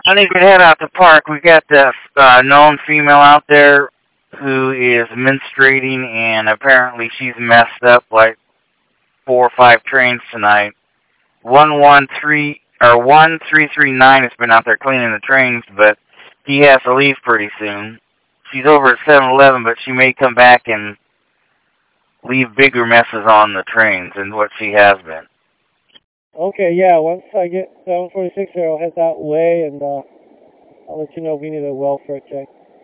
I think we head out to park. We got the known female out there who is menstruating, and apparently she's messed up like 4 or 5 trains tonight. 1339 has been out there cleaning the trains, but he has to leave pretty soon. She's over at 7-Eleven, but she may come back and leave bigger messes on the trains than what she has been. Okay, yeah, once I get 746 there, I'll head that way, and I'll let you know if we need a welfare check.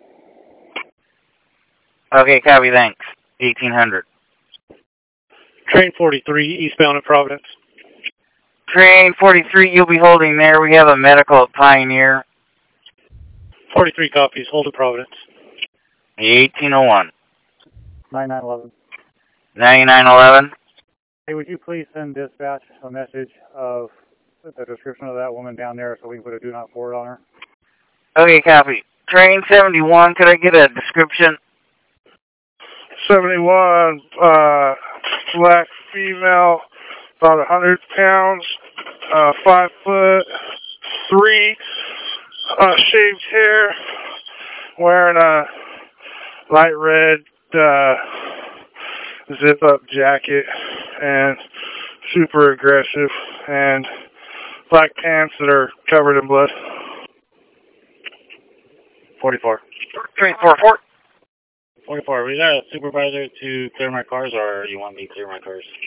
Okay, copy, thanks. 1800. Train 43, eastbound at Providence. Train 43, you'll be holding there. We have a medical at Pioneer. 43 copies, hold at Providence. 1801. 9911. 9911. Hey, would you please send dispatch a message of the description of that woman down there so we can put a do not forward on her? Okay, copy. Train 71, could I get a description? 71, black female, about 100 pounds, 5'3", shaved hair, wearing a light red zip-up jacket, and super aggressive, and black pants that are covered in blood. 44. Train 44. 44, we got a supervisor to clear my cars, or you want me to clear my cars?